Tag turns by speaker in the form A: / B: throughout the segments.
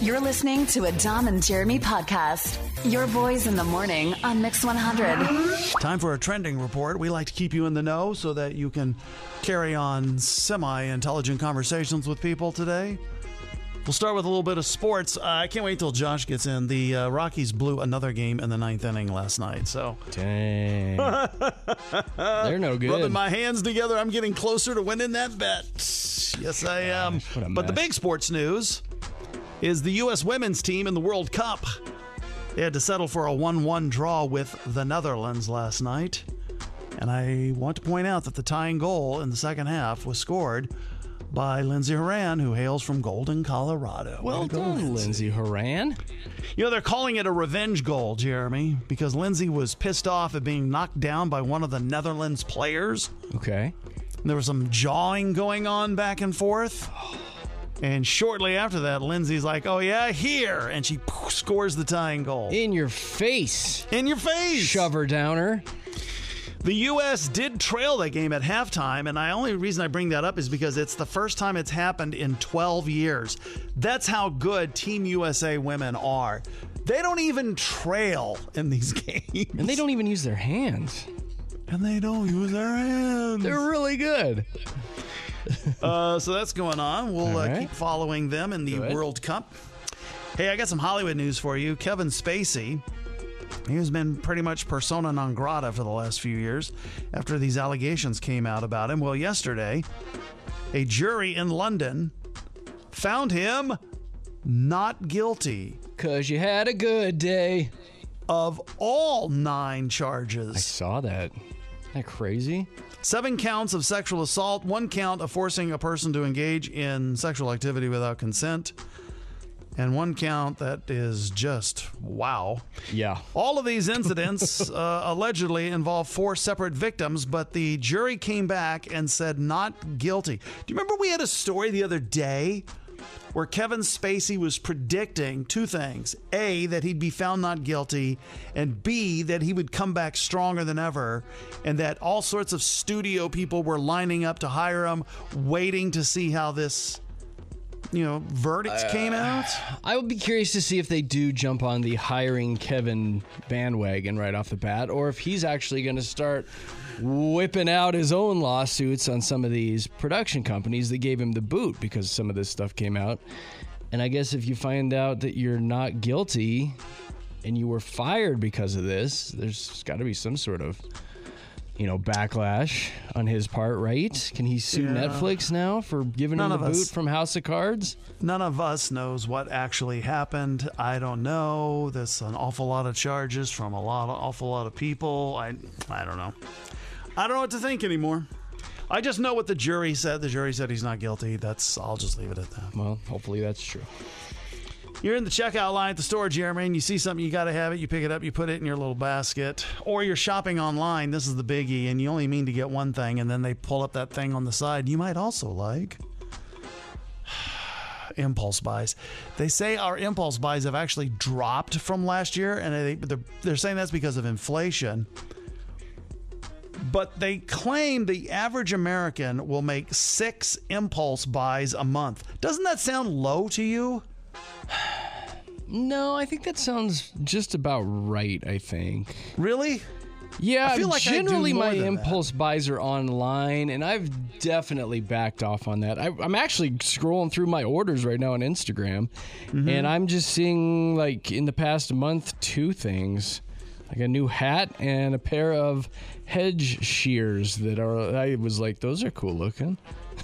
A: You're listening to a Dom and Jeremy podcast. Your boys in the morning on Mix 100.
B: Time for a trending report. We like to keep you in the know so that you can carry on semi-intelligent conversations with people today. We'll start with a little bit of sports. I can't wait till Josh gets in. The Rockies blew another game in the ninth inning last night. So
C: dang. They're no good.
B: Rubbing my hands together, I'm getting closer to winning that bet. Yes, I am. But the big sports news is the U.S. women's team in the World Cup. They had to settle for a 1-1 draw with the Netherlands last night. And I want to point out that the tying goal in the second half was scored by Lindsey Horan, who hails from Golden, Colorado.
C: Well done, Lindsey Horan.
B: You know, they're calling it a revenge goal, Jeremy, because Lindsey was pissed off at being knocked down by one of the Netherlands players.
C: Okay.
B: There was some jawing going on back and forth. And shortly after that, Lindsay's like, oh, yeah, here. And she scores the tying goal.
C: In your face.
B: In your face.
C: Shover downer.
B: The U.S. did trail that game at halftime, and the only reason I bring that up is because it's the first time it's happened in 12 years. That's how good Team USA women are. They don't even trail in these games.
C: And they don't even use their hands.
B: And they don't use their hands.
C: They're really good.
B: So that's going on. We'll keep following them in the World Cup. Hey, I got some Hollywood news for you. Kevin Spacey, he's been pretty much persona non grata for the last few years after these allegations came out about him. Well, yesterday, a jury in London found him not guilty.
C: 'Cause you had a good day.
B: Of all 9 charges.
C: I saw that. Isn't that crazy?
B: 7 counts of sexual assault, 1 count of forcing a person to engage in sexual activity without consent, and 1 count that is just wow.
C: Yeah.
B: All of these incidents allegedly involve 4 separate victims, but the jury came back and said not guilty. Do you remember we had a story the other day where Kevin Spacey was predicting 2 things. A, that he'd be found not guilty, and B, that he would come back stronger than ever, and that all sorts of studio people were lining up to hire him, waiting to see how this, verdict came out.
C: I would be curious to see if they do jump on the hiring Kevin bandwagon right off the bat, or if he's actually going to start whipping out his own lawsuits on some of these production companies that gave him the boot because some of this stuff came out. And I guess if you find out that you're not guilty and you were fired because of this, there's got to be some sort of, backlash on his part, right? Can he sue Netflix now for giving him the boot from House of Cards?
B: None of us knows what actually happened. I don't know. There's an awful lot of charges from awful lot of people. I don't know. I don't know what to think anymore. I just know what the jury said. The jury said he's not guilty. I'll just leave it at that.
C: Well, hopefully that's true.
B: You're in the checkout line at the store, Jeremy, and you see something, you got to have it. You pick it up, you put it in your little basket. Or you're shopping online. This is the biggie, and you only mean to get one thing, and then they pull up that thing on the side you might also like. Impulse buys. They say our impulse buys have actually dropped from last year, and they're saying that's because of inflation. But they claim the average American will make 6 impulse buys a month. Doesn't that sound low to you?
C: No, I think that sounds just about right, I think.
B: Really?
C: Yeah,
B: I feel like
C: generally my
B: than
C: impulse buys are online, and I've definitely backed off on that. I'm actually scrolling through my orders right now on Instagram, and I'm just seeing, like, in the past month, 2 things. Like a new hat and a pair of hedge shears that I was like, those are cool looking.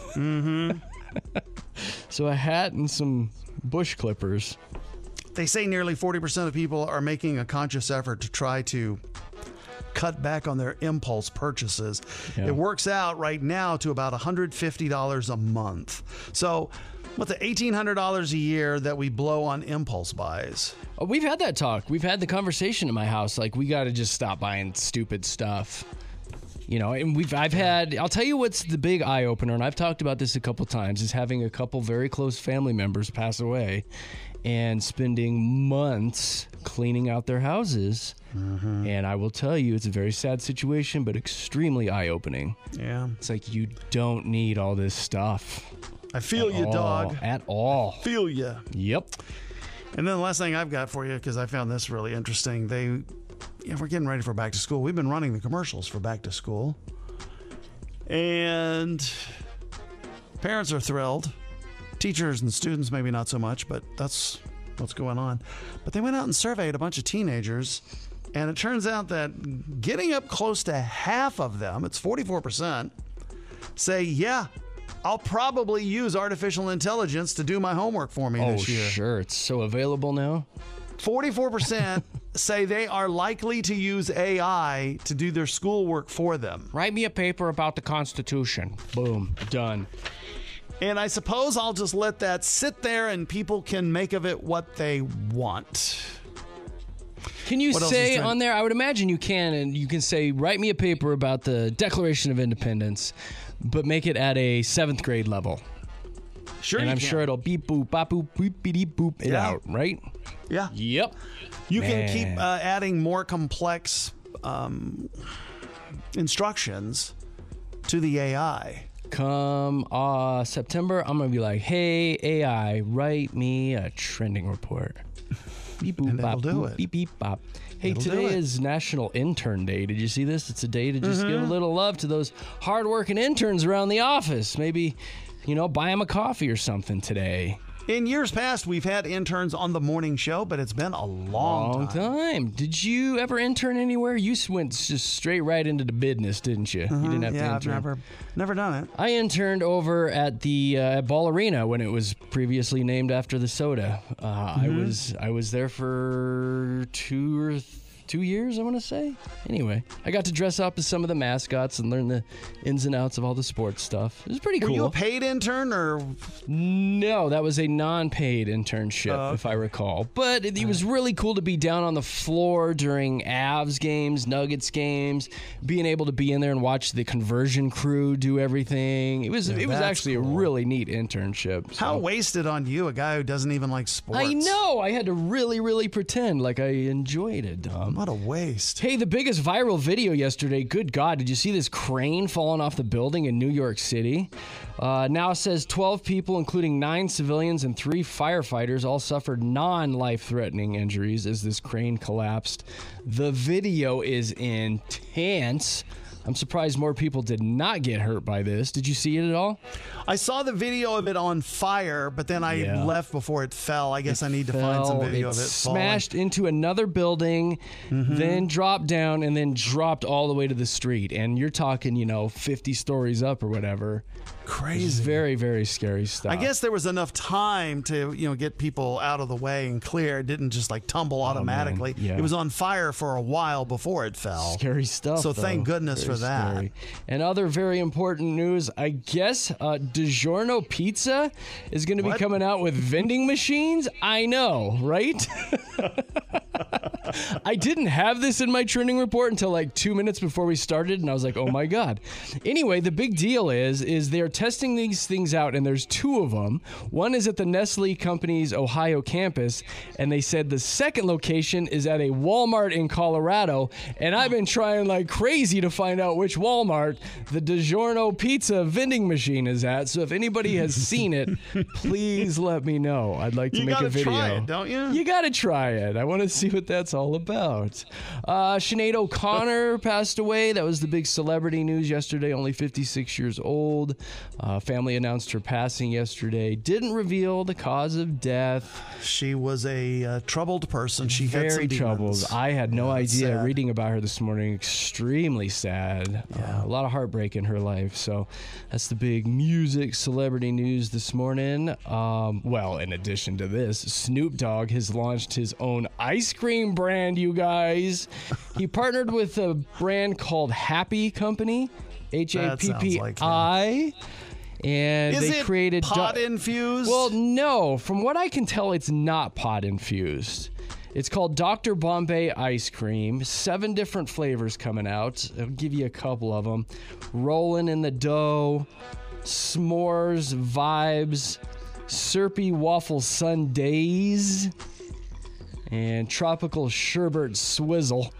C: So a hat and some bush clippers.
B: They say nearly 40% of people are making a conscious effort to try to cut back on their impulse purchases. Yeah. It works out right now to about $150 a month. So what's the $1,800 a year that we blow on impulse buys?
C: Oh, we've had that talk. We've had the conversation in my house. Like, we got to just stop buying stupid stuff. And I'll tell you what's the big eye opener, and I've talked about this a couple times, is having a couple very close family members pass away and spending months cleaning out their houses. And I will tell you, it's a very sad situation, but extremely eye-opening.
B: Yeah.
C: It's like, you don't need all this stuff.
B: I feel you, dog.
C: At all.
B: Feel you.
C: Yep.
B: And then the last thing I've got for you, because I found this really interesting, we're getting ready for back to school. We've been running the commercials for back to school. And parents are thrilled. Teachers and students maybe not so much, but that's what's going on. But they went out and surveyed a bunch of teenagers, and it turns out that getting up close to half of them, it's 44%, say, yeah, I'll probably use artificial intelligence to do my homework for me this year.
C: Oh, sure. It's so available now.
B: 44% say they are likely to use AI to do their schoolwork for them.
C: Write me a paper about the Constitution. Boom. Done.
B: And I suppose I'll just let that sit there and people can make of it what they want.
C: Can you
B: What else
C: say
B: is trending?
C: on there? I would imagine you can, and you can say, write me a paper about the Declaration of Independence, but make it at a 7th grade level.
B: Sure,
C: And
B: you
C: I'm
B: can.
C: sure it'll beep, boop, bop, boop, beep, beep, boop it
B: Yeah.
C: out, right?
B: Yeah.
C: Yep.
B: You can
C: Man.
B: keep adding more complex instructions to the AI.
C: Come September, I'm going to be like, hey, AI, write me a trending report. Beep, boop,
B: And it'll
C: bop,
B: do
C: boop,
B: it.
C: beep, beep, bop. Hey,
B: It'll do
C: today
B: it.
C: is National Intern Day. Did you see this? It's a day to just give a little love to those hardworking interns around the office. Maybe, buy them a coffee or something today.
B: In years past, we've had interns on the morning show, but it's been a long time.
C: Did you ever intern anywhere? You went just straight right into the business, didn't you? You didn't have to
B: Yeah, I've
C: intern.
B: never done it.
C: I interned over at the at Ball Arena when it was previously named after the soda. I was there for 2 years, I want to say. Anyway, I got to dress up as some of the mascots and learn the ins and outs of all the sports stuff. It was pretty
B: Were
C: cool.
B: you a paid intern or?
C: No, that was a non-paid internship, if I recall. But it was really cool to be down on the floor during Avs games, Nuggets games, being able to be in there and watch the conversion crew do everything. It was
B: that's
C: actually
B: cool.
C: a really neat internship.
B: How
C: so.
B: wasted on you, a guy who doesn't even like sports?
C: I know. I had to really, really pretend like I enjoyed it, Dom.
B: What a waste.
C: Hey, the biggest viral video yesterday, good God, did you see this crane falling off the building in New York City? Now says 12 people, including 9 civilians and 3 firefighters, all suffered non-life-threatening injuries as this crane collapsed. The video is intense. I'm surprised more people did not get hurt by this. Did you see it at all?
B: I saw the video of it on fire, but then I left before it fell. I guess I need to find some video of it
C: smashed into another building, then dropped down, and then dropped all the way to the street. And you're talking, 50 stories up or whatever.
B: Crazy.
C: It's very, very scary stuff.
B: I guess there was enough time to, get people out of the way and clear. It didn't just tumble automatically.
C: Yeah.
B: It was on fire for a while before it fell.
C: Scary stuff.
B: So
C: though.
B: thank goodness
C: Very
B: for that.
C: scary. And other very important news, I guess DiGiorno Pizza is going to be
B: What?
C: coming out with vending machines. I know, right? I didn't have this in my trending report until like 2 minutes before we started, and I was like, oh my God. Anyway, the big deal is they're testing these things out, and there's 2 of them. One is at the Nestle company's Ohio campus, and they said the second location is at a Walmart in Colorado, and I've been trying like crazy to find out which Walmart the DiGiorno Pizza vending machine is at. So if anybody has seen it, please let me know. I'd like to
B: You
C: make
B: gotta
C: a video.
B: try it, don't you?
C: You gotta try it. I want to see what that's all about. Sinead O'Connor passed away. That was the big celebrity news yesterday. Only 56 years old. Family announced her passing yesterday. Didn't reveal the cause of death.
B: She was a troubled person. She had some
C: Very troubled.
B: demons.
C: I had no
B: it's
C: idea.
B: sad.
C: Reading about her this morning, extremely sad. A lot of heartbreak in her life. So that's the big music celebrity news this morning. Well, in addition to this, Snoop Dogg has launched his own ice cream brand, you guys. He partnered with a brand called Happy Company, HAPPI. And
B: Is
C: they
B: it
C: created
B: pot infused?
C: Well, no. From what I can tell, it's not pot infused. It's called Dr. Bombay Ice Cream. 7 different flavors coming out. I'll give you a couple of them. Rolling in the dough, s'mores, vibes, syrupy waffle sundaes, and tropical sherbet swizzle.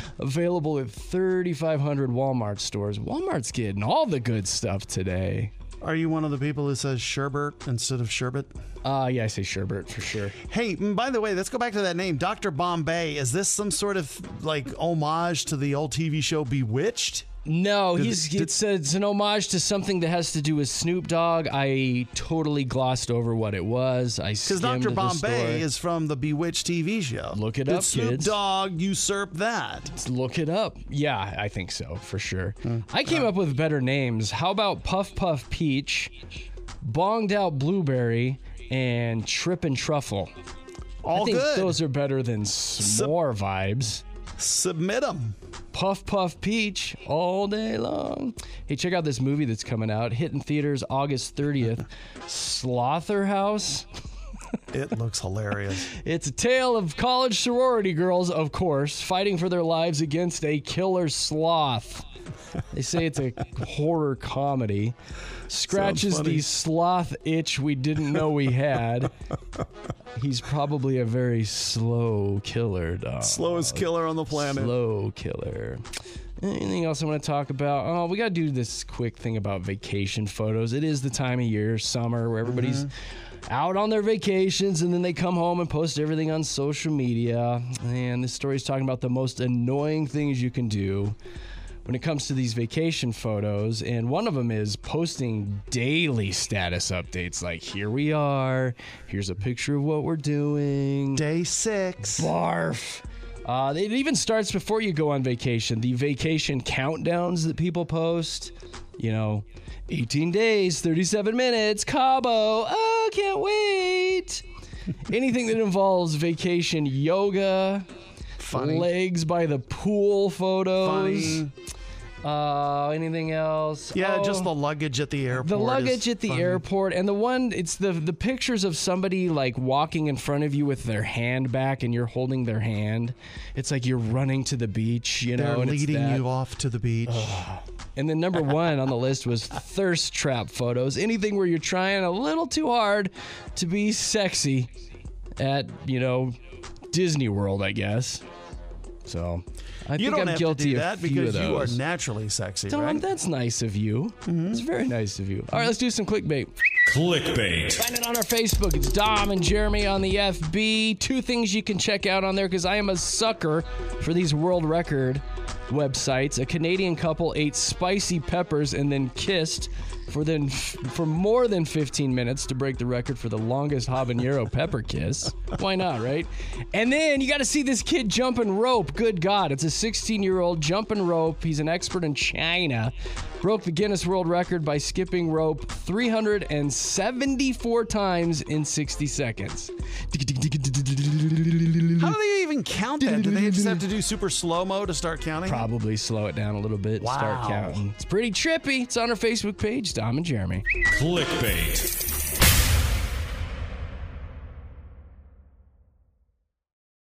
C: Available at 3,500 Walmart stores. Walmart's getting all the good stuff today.
B: Are you one of the people who says sherbet instead of sherbet?
C: Yeah, I say sherbet for sure.
B: Hey, by the way, let's go back to that name, Dr. Bombay. Is this some sort of like homage to the old TV show Bewitched?
C: No, it's an homage to something that has to do with Snoop Dogg. I totally glossed over what it was.
B: Because Dr. Bombay is from the Bewitched TV show.
C: Look it up,
B: Did Snoop
C: kids.
B: Dogg usurp that?
C: Look it up. Yeah, I think so, for sure. I came up with better names. How about Puff Puff Peach, Bonged Out Blueberry, and Trippin' Truffle?
B: All
C: I think
B: good.
C: those are better than S'more vibes.
B: Submit them.
C: Puff Puff Peach all day long. Hey, check out this movie that's coming out. Hitting theaters August 30th. Slaughterhouse.
B: It looks hilarious.
C: It's a tale of college sorority girls, of course, fighting for their lives against a killer sloth. They say it's a horror comedy. Scratches the sloth itch we didn't know we had. He's probably a very slow killer, dog.
B: Slowest killer on the planet.
C: Slow killer. Anything else I want to talk about? Oh, we got to do this quick thing about vacation photos. It is the time of year, summer, where everybody's out on their vacations, and then they come home and post everything on social media. And this story is talking about the most annoying things you can do when it comes to these vacation photos, and one of them is posting daily status updates like, here we are, here's a picture of what we're doing.
B: Day 6.
C: Barf. It even starts before you go on vacation. The vacation countdowns that people post, 18 days, 37 minutes, Cabo, oh, can't wait. Anything that involves vacation yoga,
B: Funny.
C: legs by the pool photos.
B: Funny.
C: Anything else?
B: Yeah, just the luggage at the airport.
C: The luggage at the
B: funny.
C: airport, and the one, it's the pictures of somebody like walking in front of you with their hand back and you're holding their hand. It's like you're running to the beach,
B: They're
C: and
B: leading
C: it's that.
B: you off to the beach.
C: And then number one on the list was thirst trap photos. Anything where you're trying a little too hard to be sexy at, Disney World, I guess. So I
B: You
C: think
B: don't
C: I'm
B: have
C: guilty
B: to do
C: of
B: that
C: a few
B: because
C: of
B: you are
C: those.
B: naturally sexy,
C: Tom,
B: right?
C: that's nice of you. It's very nice of you. All right, let's do some clickbait.
D: Clickbait.
C: Find it on our Facebook. It's Dom and Jeremy on the FB. 2 things you can check out on there because I am a sucker for these world record websites. A Canadian couple ate spicy peppers and then kissed for more than 15 minutes to break the record for the longest habanero pepper kiss. Why not, right? And then you got to see this kid jumping rope. Good God. It's a 16-year-old jumping rope. He's an expert in China. Broke the Guinness World Record by skipping rope 374 times in 60 seconds.
B: How do they even count that? Do they just have to do super slow-mo to start counting?
C: Probably slow it down a little bit, start
B: Wow.
C: counting. It's pretty trippy. It's on our Facebook page, Dom and Jeremy.
D: Clickbait.